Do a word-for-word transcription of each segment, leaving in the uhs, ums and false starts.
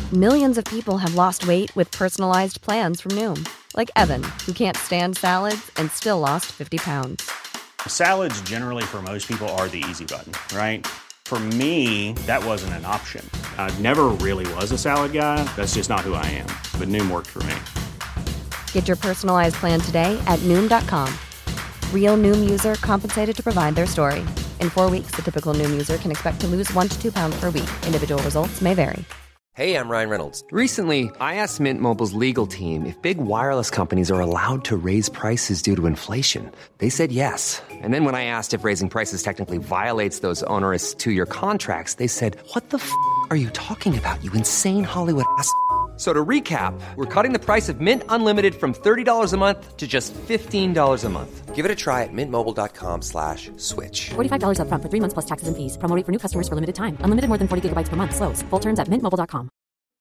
Millions of people have lost weight with personalized plans from Noom. Like Evan, who can't stand salads and still lost fifty pounds. Salads generally for most people are the easy button, right? For me, that wasn't an option. I never really was a salad guy. That's just not who I am. But Noom worked for me. Get your personalized plan today at Noom dot com. Real Noom user compensated to provide their story. In four weeks, the typical Noom user can expect to lose one to two pounds per week. Individual results may vary. Hey, I'm Ryan Reynolds. Recently, I asked Mint Mobile's legal team if big wireless companies are allowed to raise prices due to inflation. They said yes. And then when I asked if raising prices technically violates those onerous two-year contracts, they said, what the f*** are you talking about, you insane Hollywood ass f- So to recap, we're cutting the price of Mint Unlimited from thirty dollars a month to just fifteen dollars a month. Give it a try at mintmobile.com slash switch. forty-five dollars up front for three months plus taxes and fees. Promo rate for new customers for limited time. Unlimited more than forty gigabytes per month. Slows full terms at mint mobile dot com.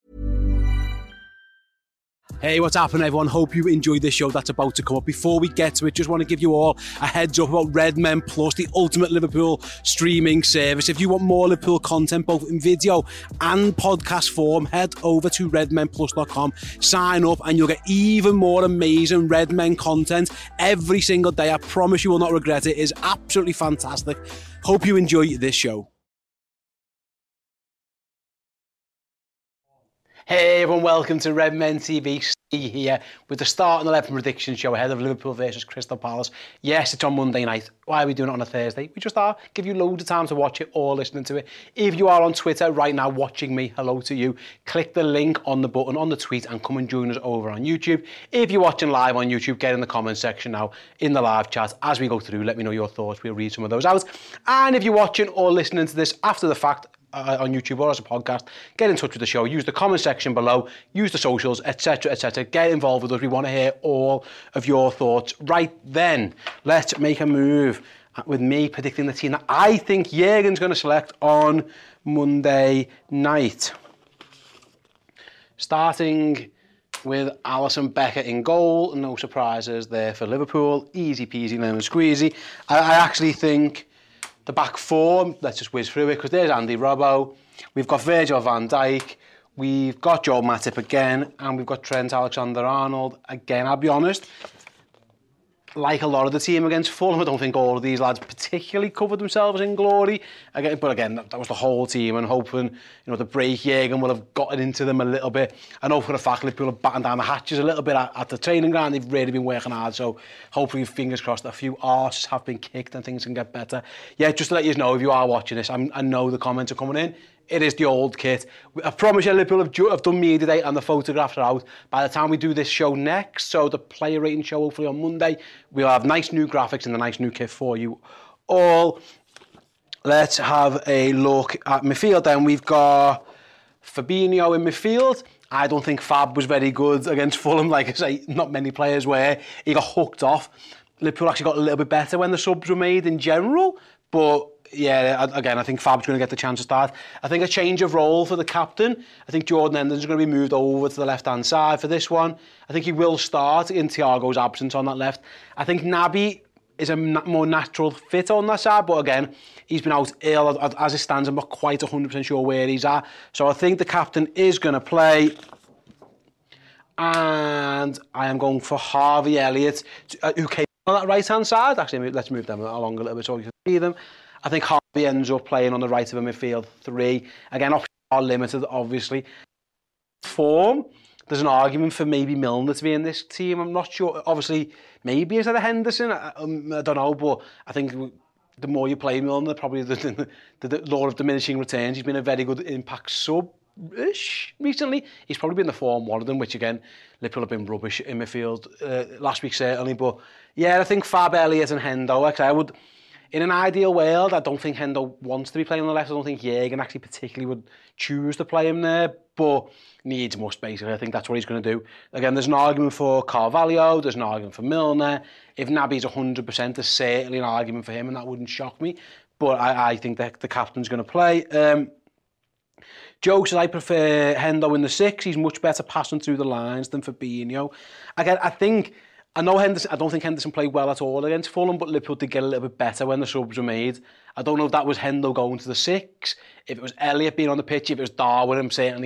Hey, what's happening, everyone? Hope you enjoyed this show that's about to come up. Before we get to it, just want to give you all a heads up about Redmen Plus, the ultimate Liverpool streaming service. If you want more Liverpool content, both in video and podcast form, head over to redmen plus dot com, sign up, and you'll get even more amazing Redmen content every single day. I promise you will not regret it. It is absolutely fantastic. Hope you enjoy this show. Hey everyone, welcome to Redmen T V. Steve here with the start and eleven prediction show ahead of Liverpool versus Crystal Palace. Yes, it's on Monday night. Why are we doing it on a Thursday? We just are. Give you loads of time to watch it or listening to it. If you are on Twitter right now watching me, hello to you. Click the link on the button on the tweet and come and join us over on YouTube. If you're watching live on YouTube, get in the comments section now in the live chat. As we go through, let me know your thoughts. We'll read some of those out. And if you're watching or listening to this after the fact, Uh, on YouTube or as a podcast, get in touch with the show. Use the comment section below, use the socials, etc, et cetera. Get involved with us. We want to hear all of your thoughts. Right then, let's make a move with me predicting the team that I think Jurgen's going to select on Monday night. Starting with Alisson Becker in goal. No surprises there for Liverpool. Easy peasy, lemon squeezy. I, I actually think the back four, let's just whiz through it, because there's Andy Robbo, we've got Virgil van Dijk, we've got Joel Matip again, and we've got Trent Alexander-Arnold again. I'll be honest, like a lot of the team against Fulham, I don't think all of these lads particularly covered themselves in glory. Again, but again, that, that was the whole team, and hoping, you know, the break Jurgen will have gotten into them a little bit. I know for a fact Liverpool have battened down the hatches a little bit at, at the training ground. They've really been working hard, so hopefully, fingers crossed, a few arses have been kicked and things can get better. Yeah, just to let you know, if you are watching this, I'm, I know the comments are coming in. It is the old kit. I promise you, Liverpool have, have done media day and the photographs are out. By the time we do this show next, so the player rating show hopefully on Monday, we'll have nice new graphics and a nice new kit for you all. Let's have a look at midfield then. We've got Fabinho in midfield. I don't think Fab was very good against Fulham. Like I say, not many players were. He got hooked off. Liverpool actually got a little bit better when the subs were made in general, but yeah, again, I think Fab's going to get the chance to start. I think a change of role for the captain. I think Jordan Henderson's going to be moved over to the left-hand side for this one. I think he will start in Thiago's absence on that left. I think Naby is a more natural fit on that side, but again, he's been out ill. As it stands, I'm not quite one hundred percent sure where he's at. So I think the captain is going to play. And I am going for Harvey Elliott, who came on that right-hand side. Actually, let's move them along a little bit so we can see them. I think Harvey ends up playing on the right of a midfield three. Again, options are limited, obviously. Form, there's an argument for maybe Milner to be in this team. I'm not sure. Obviously, maybe instead of Henderson. I, um, I don't know, but I think the more you play Milner, probably the, the, the, the law of diminishing returns. He's been a very good impact sub-ish recently. He's probably been the form one of them, which again, Liverpool have been rubbish in midfield uh, last week certainly. But yeah, I think Fab, Elliott and Hendo. Actually, I would. In an ideal world, I don't think Hendo wants to be playing on the left. I don't think Jurgen actually particularly would choose to play him there, but needs must, basically. I think that's what he's going to do. Again, there's an argument for Carvalho, there's an argument for Milner. If Naby's one hundred percent, there's certainly an argument for him, and that wouldn't shock me. But I, I think that the captain's going to play. Um, Joe says, I prefer Hendo in the six. He's much better passing through the lines than Fabinho. Again, I think... I know Henderson, I don't think Henderson played well at all against Fulham, but Liverpool did get a little bit better when the subs were made. I don't know if that was Hendo going to the six, if it was Elliott being on the pitch, if it was Darwin, certainly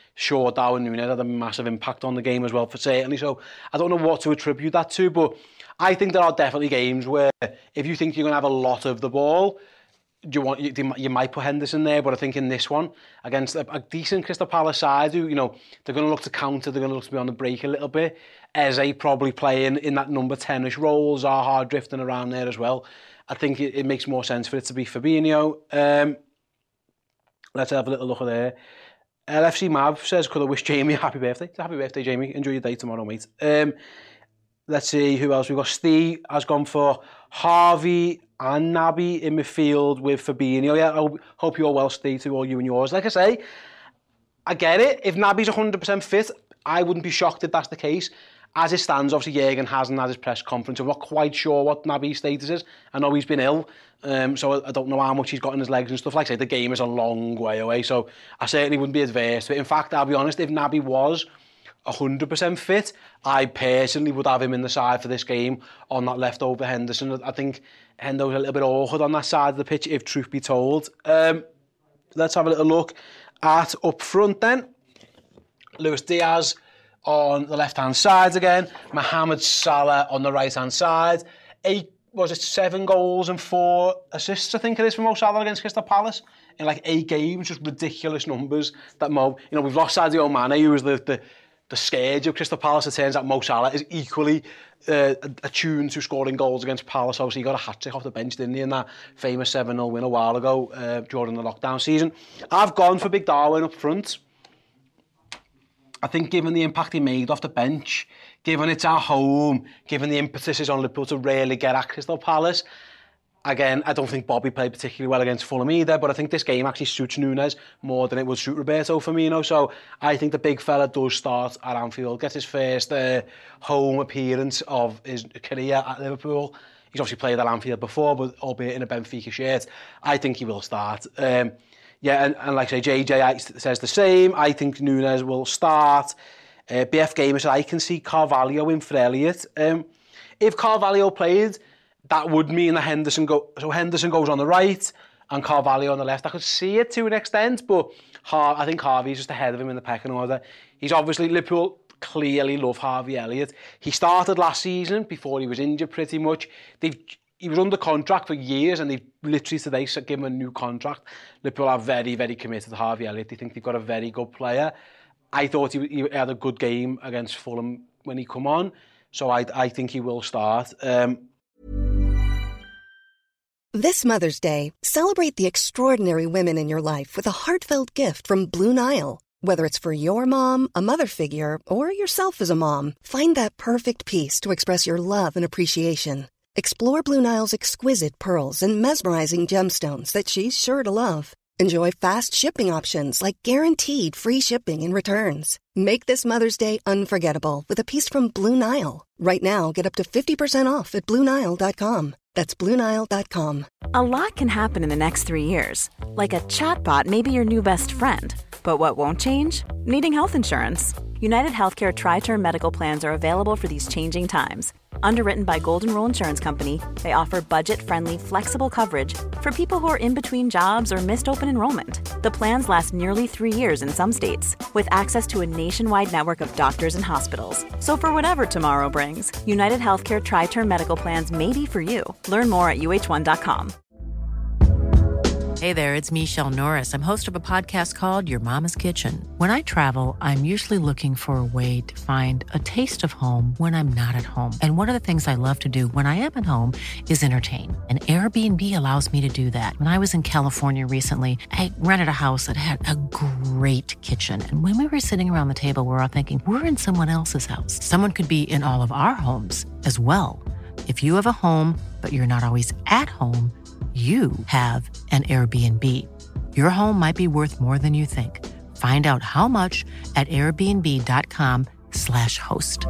sure Darwin Núñez had a massive impact on the game as well, for certainly. So I don't know what to attribute that to, but I think there are definitely games where if you think you're going to have a lot of the ball, do you want you, you might put Henderson there, but I think in this one against a, a decent Crystal Palace side, who, you know, they're going to look to counter, they're going to look to be on the break a little bit. Eze probably playing in that number ten-ish role, Zaha drifting around there as well. I think it, it makes more sense for it to be Fabinho. Um, let's have a little look at there. L F C Mav says, could I wish Jamie a happy birthday? It's a happy birthday, Jamie. Enjoy your day tomorrow, mate. Um, let's see who else we've got. Steve has gone for Harvey and Naby in midfield with Fabinho. Yeah, I hope, hope you're well, Steve, to all you and yours. Like I say, I get it. If Naby's one hundred percent fit, I wouldn't be shocked if that's the case. As it stands, obviously, Jürgen hasn't had his press conference. I'm not quite sure what Naby's status is. I know he's been ill, um, so I, I don't know how much he's got in his legs and stuff. Like I say, the game is a long way away, so I certainly wouldn't be adverse to it. In fact, I'll be honest, if Naby was one hundred percent fit, I personally would have him in the side for this game on that leftover Henderson. I think Hendo's a little bit awkward on that side of the pitch, if truth be told. Um, let's have a little look at up front then. Luis Diaz on the left-hand side again. Mohamed Salah on the right-hand side. Eight, was it seven goals and four assists, I think it is, for Mo Salah against Crystal Palace in like eight games. Just ridiculous numbers that Mo... You know, we've lost Sadio Mane, who was the... the the scourge of Crystal Palace. It turns out Mo Salah is equally uh, attuned to scoring goals against Palace. Obviously, he got a hat-trick off the bench, didn't he, in that famous seven nil win a while ago uh, during the lockdown season. I've gone for Big Darwin up front. I think given the impact he made off the bench, given it's at home, given the impetus is on Liverpool to really get at Crystal Palace, again, I don't think Bobby played particularly well against Fulham either, but I think this game actually suits Núñez more than it would suit Roberto Firmino. So I think the big fella does start at Anfield, gets his first uh, home appearance of his career at Liverpool. He's obviously played at Anfield before, but albeit in a Benfica shirt. I think he will start. Um, yeah, and, and like I say, J J says the same. I think Núñez will start. Uh, B F Gamer said, I can see Carvalho in for Elliott. Um, if Carvalho played, that would mean that Henderson go. So Henderson goes on the right and Carvalho on the left. I could see it to an extent, but Har- I think Harvey's just ahead of him in the pecking order. He's obviously, Liverpool clearly love Harvey Elliott. He started last season before he was injured pretty much. They've, he was under contract for years and they've literally today given him a new contract. Liverpool are very, very committed to Harvey Elliott. They think they've got a very good player. I thought he, he had a good game against Fulham when he come on, so I, I think he will start. Um, This Mother's Day, celebrate the extraordinary women in your life with a heartfelt gift from Blue Nile. Whether it's for your mom, a mother figure, or yourself as a mom, find that perfect piece to express your love and appreciation. Explore Blue Nile's exquisite pearls and mesmerizing gemstones that she's sure to love. Enjoy fast shipping options like guaranteed free shipping and returns. Make this Mother's Day unforgettable with a piece from Blue Nile. Right now, get up to fifty percent off at Blue Nile dot com. That's Blue Nile dot com. A lot can happen in the next three years. Like a chatbot may be your new best friend. But what won't change? Needing health insurance. United Healthcare Tri-Term Medical Plans are available for these changing times. Underwritten by Golden Rule Insurance Company, they offer budget-friendly, flexible coverage for people who are in between jobs or missed open enrollment. The plans last nearly three years in some states, with access to a nationwide network of doctors and hospitals. So for whatever tomorrow brings, United Healthcare Tri-Term Medical Plans may be for you. Learn more at U H one dot com. Hey there, it's Michelle Norris. I'm host of a podcast called Your Mama's Kitchen. When I travel, I'm usually looking for a way to find a taste of home when I'm not at home. And one of the things I love to do when I am at home is entertain. And Airbnb allows me to do that. When I was in California recently, I rented a house that had a great kitchen. And when we were sitting around the table, we were all thinking, we're in someone else's house. Someone could be in all of our homes as well. If you have a home, but you're not always at home, you have an Airbnb. Your home might be worth more than you think. Find out how much at airbnb.com slash host.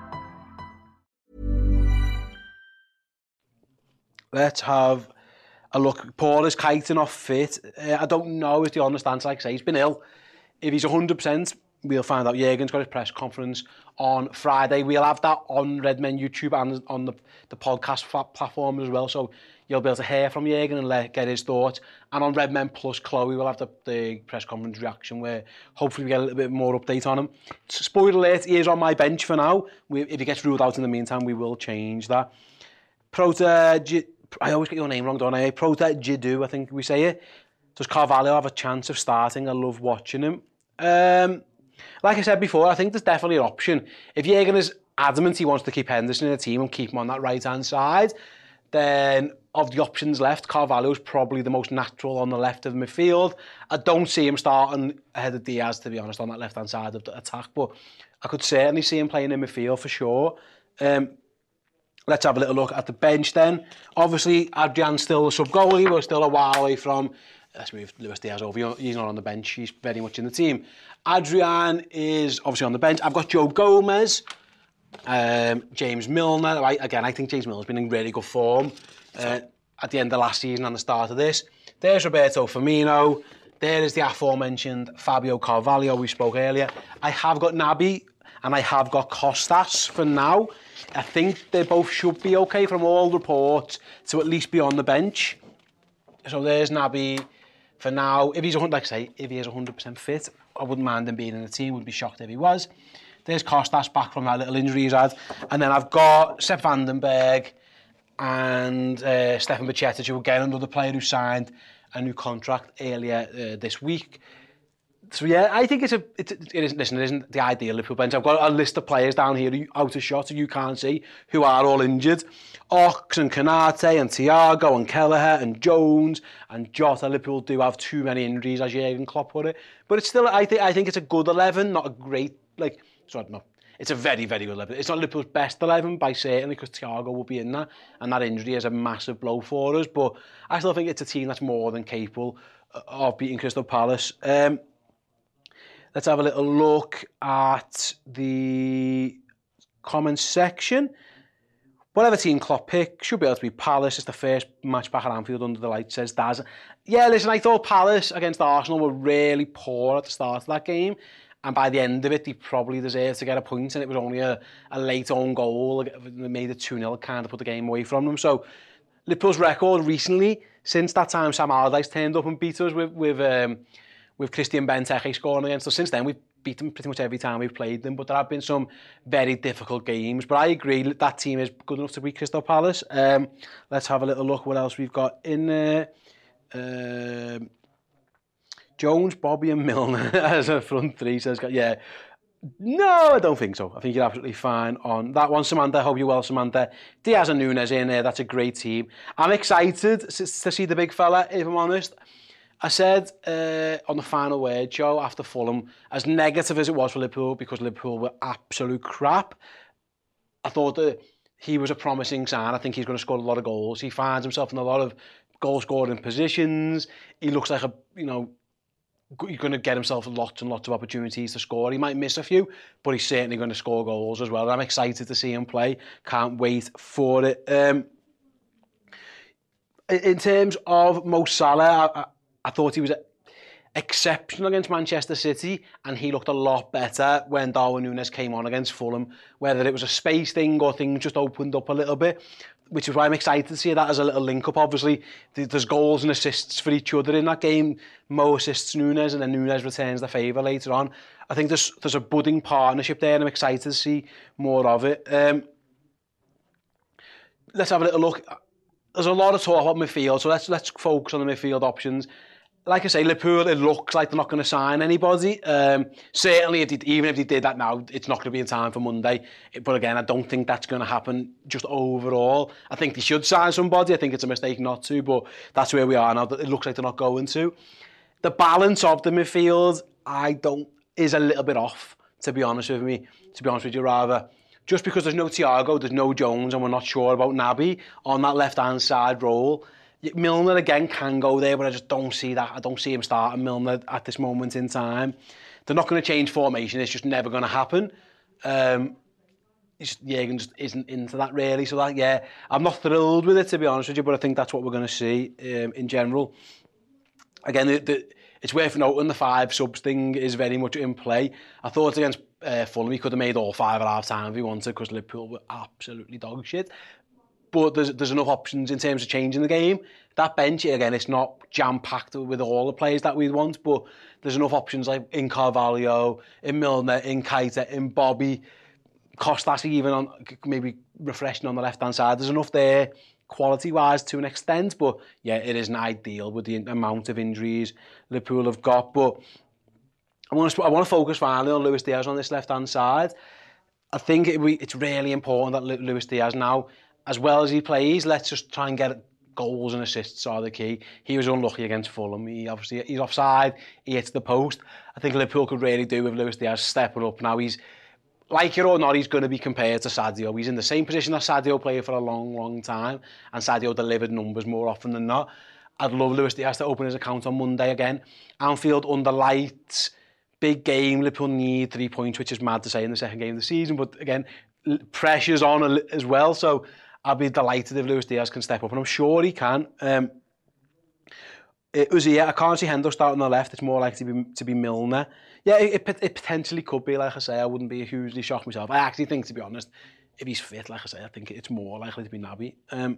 Let's have a look. Paul is kiting off fit. Uh, I don't know is the honest answer. Like I say, he's been ill. If he's one hundred percent, we'll find out. Jürgen's got his press conference on Friday. We'll have that on Redmen YouTube and on the, the podcast platform as well. So you'll be able to hear from Jürgen and let, get his thoughts. And on Redmen Plus, Chloe will have the, the press conference reaction where hopefully we get a little bit more update on him. Spoiler alert, he is on my bench for now. We, if he gets ruled out in the meantime, we will change that. Prota, G, I always get your name wrong, don't I? Prota Jidu, I think we say it. Does Carvalho have a chance of starting? I love watching him. Um, like I said before, I think there's definitely an option. If Jürgen is adamant he wants to keep Henderson in the team and keep him on that right-hand side, then of the options left, Carvalho's probably the most natural on the left of the midfield. I don't see him starting ahead of Diaz, to be honest, on that left-hand side of the attack, but I could certainly see him playing in midfield for sure. Um, let's have a little look at the bench then. Obviously, Adrian's still the sub-goalie. We're still a while away from... Let's move Luis Diaz over. He's not on the bench. He's very much in the team. Adrian is obviously on the bench. I've got Joe Gomez, um, James Milner. I, again, I think James Milner's been in really good form uh, at the end of last season and the start of this. There's Roberto Firmino. There is the aforementioned Fabio Carvalho we spoke earlier. I have got Naby and I have got Costas for now. I think they both should be okay from all reports to at least be on the bench. So there's Naby. For now, if he's, like I say, if he is one hundred percent fit, I wouldn't mind him being in the team, would be shocked if he was. There's Costas back from that little injury he's had. And then I've got Sepp Vandenberg and uh, Stefan Bajcetic, who again, another player who signed a new contract earlier uh, this week. So yeah, I think it's a, it's, it isn't, listen, it isn't the ideal Liverpool bench. I've got a list of players down here who, out of shot, who you can't see, who are all injured. Ox and Konate and Thiago and Kelleher and Jones and Jota. Liverpool do have too many injuries, as Jürgen Klopp put it. But it's still, I think, I think it's a good eleven, not a great, like, sorry, no. It's a very, very good eleven. It's not Liverpool's best eleven, by certainly, because Thiago will be in that, and that injury is a massive blow for us. But I still think it's a team that's more than capable of beating Crystal Palace. Um, let's have a little look at the comments section. Whatever team Klopp pick should be able to be Palace. It's the first match back at Anfield under the lights, says Daz. Yeah, listen, I thought Palace against Arsenal were really poor at the start of that game. And by the end of it, they probably deserved to get a point. And it was only a, a late own goal that made it two nil, kind of put the game away from them. So Liverpool's record recently, since that time Sam Allardyce turned up and beat us with with, um, with Christian Benteke scoring against us. Since then, we've beat them pretty much every time we've played them. But there have been some very difficult games. But I agree that that team is good enough to beat Crystal Palace. Um, let's have a little look what else we've got in there. Um, Jones, Bobby and Milner as a front three, says, yeah. No, I don't think so. I think you're absolutely fine on that one. Samantha, hope you're well, Samantha. Diaz and Nunes in there, that's a great team. I'm excited to see the big fella, if I'm honest. I said uh, on the final word show after Fulham, as negative as it was for Liverpool, because Liverpool were absolute crap, I thought that he was a promising sign. I think he's going to score a lot of goals. He finds himself in a lot of goal-scoring positions. He looks like a, you know, he's going to get himself lots and lots of opportunities to score. He might miss a few, but he's certainly going to score goals as well. And I'm excited to see him play. Can't wait for it. Um, in terms of Mo Salah, I, I thought he was exceptional against Manchester City, and he looked a lot better when Darwin Núñez came on against Fulham, whether it was a space thing or things just opened up a little bit, which is why I'm excited to see that as a little link-up. Obviously, there's goals and assists for each other in that game. Mo assists Núñez, and then Núñez returns the favour later on. I think there's there's a budding partnership there, and I'm excited to see more of it. Um, let's have a little look. There's a lot of talk about midfield, so let's let's focus on the midfield options. Like I say, Liverpool, it looks like they're not going to sign anybody. Um, certainly, if they, even if they did that now, it's not going to be in time for Monday. But again, I don't think that's going to happen just overall. I think they should sign somebody. I think it's a mistake not to, but that's where we are now. It looks like they're not going to. The balance of the midfield, I don't, is a little bit off, to be honest with me. To be honest with you, rather. Just because there's no Thiago, there's no Jones, and we're not sure about Naby on that left-hand side role. Milner again can go there, but I just don't see that. I don't see him starting Milner at this moment in time. They're not going to change formation. It's just never going to happen. Um, Jürgen just isn't into that really. So that, yeah, I'm not thrilled with it, to be honest with you, but I think that's what we're going to see um, in general. Again, the, the, it's worth noting the five subs thing is very much in play. I thought against uh, Fulham he could have made all five at half time if he wanted, because Liverpool were absolutely dog shit. But there's there's enough options in terms of changing the game. That bench, again, it's not jam-packed with all the players that we'd want, but there's enough options like in Carvalho, in Milner, in Keita, in Bobby, Kostas even on maybe refreshing on the left-hand side. There's enough there quality-wise to an extent, but yeah, it isn't ideal with the amount of injuries Liverpool have got. But I want to I want to focus finally on Luis Diaz on this left-hand side. I think it, it's really important that Luis Diaz now, as well as he plays, let's just try and get goals and assists are the key. He was unlucky against Fulham. He obviously he's offside. He hits the post. I think Liverpool could really do with Luis Diaz stepping up now. He's, like it or not, he's going to be compared to Sadio. He's in the same position that Sadio played for a long, long time, and Sadio delivered numbers more often than not. I'd love Luis Diaz to open his account on Monday again. Anfield under lights, big game. Liverpool need three points, which is mad to say in the second game of the season, but again, pressure's on as well, so I'll be delighted if Luis Diaz can step up, and I'm sure he can. Um, it was yeah, I can't see Hendo starting on the left. It's more likely to be to be Milner. Yeah, it, it, it potentially could be. Like I say, I wouldn't be hugely shocked myself. I actually think, to be honest, if he's fit, like I say, I think it's more likely to be Naby. Um,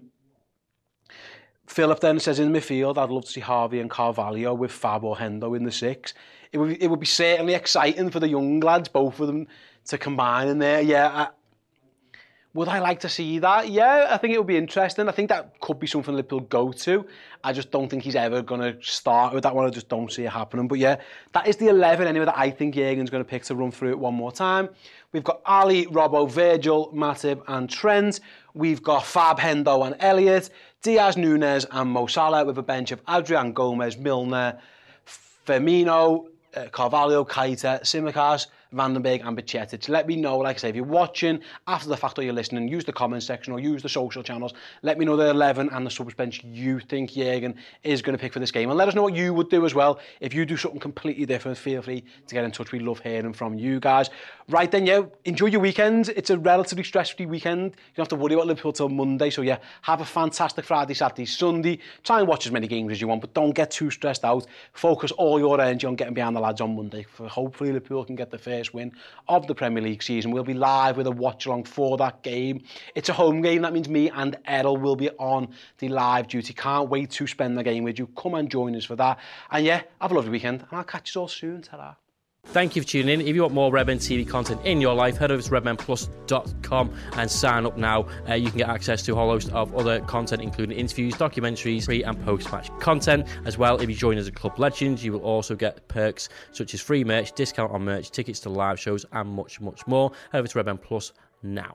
Philip then says in midfield, I'd love to see Harvey and Carvalho with Fab or Hendo in the six. It would be, it would be certainly exciting for the young lads, both of them, to combine in there. Yeah. I, Would I like to see that? Yeah, I think it would be interesting. I think that could be something Liverpool go to. I just don't think he's ever going to start with that one. I just don't see it happening. But yeah, that is the eleven anyway that I think Jurgen's going to pick to run through it one more time. We've got Ali, Robbo, Virgil, Matip and Trent. We've got Fab, Hendo and Elliott. Diaz, Nunes and Mo Salah with a bench of Adrian, Gomez, Milner, Firmino, uh, Carvalho, Keita, Tsimikas, Vandenberg and Bajcetic. Let me know, like I say, if you're watching after the fact or you're listening, use the comment section or use the social channels. Let me know the eleven and the subs bench you think Jurgen is going to pick for this game. And let us know what you would do as well. If you do something completely different, feel free to get in touch. We love hearing from you guys. Right then, yeah, enjoy your weekend. It's a relatively stress-free weekend. You don't have to worry about Liverpool till Monday. So yeah, have a fantastic Friday, Saturday, Sunday. Try and watch as many games as you want, but don't get too stressed out. Focus all your energy on getting behind the lads on Monday. For hopefully Liverpool can get the first win of the Premier League season. We'll be live with a watch along for that game. It's a home game. That means me and Errol will be on the live duty. Can't wait to spend the game with you. Come and join us for that. And yeah, have a lovely weekend and I'll catch you all soon. Ta-ra. Thank you for tuning in. If you want more Redmen T V content in your life, head over to redmen plus dot com and sign up now. Uh, you can get access to a whole host of other content, including interviews, documentaries, pre and post-match content. As well, if you join as a Club Legend, you will also get perks such as free merch, discount on merch, tickets to live shows, and much, much more. Head over to Redmen Plus now.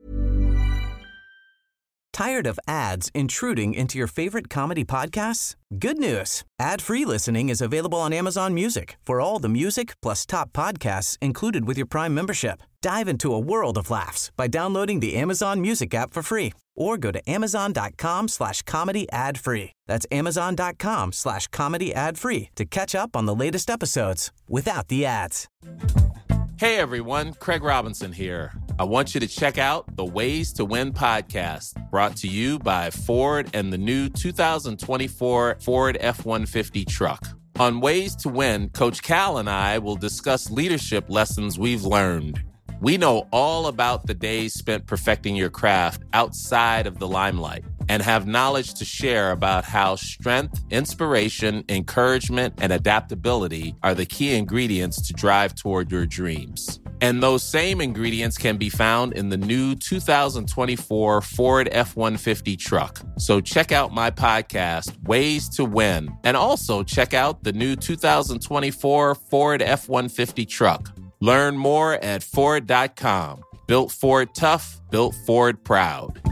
Tired of ads intruding into your favorite comedy podcasts? Good news. Ad-free listening is available on Amazon Music for all the music plus top podcasts included with your Prime membership. Dive into a world of laughs by downloading the Amazon Music app for free or go to amazon.com slash comedy ad free. That's amazon.com slash comedy ad free to catch up on the latest episodes without the ads. Hey everyone, Craig Robinson here. I want you to check out the Ways to Win podcast, brought to you by Ford and the new two thousand twenty-four Ford F one fifty truck. On Ways to Win, Coach Cal and I will discuss leadership lessons we've learned. We know all about the days spent perfecting your craft outside of the limelight and have knowledge to share about how strength, inspiration, encouragement, and adaptability are the key ingredients to drive toward your dreams. And those same ingredients can be found in the new two thousand twenty-four Ford F one fifty truck. So check out my podcast, Ways to Win, and also check out the new two thousand twenty-four Ford F one fifty truck. Learn more at Ford dot com. Built Ford tough, built Ford proud.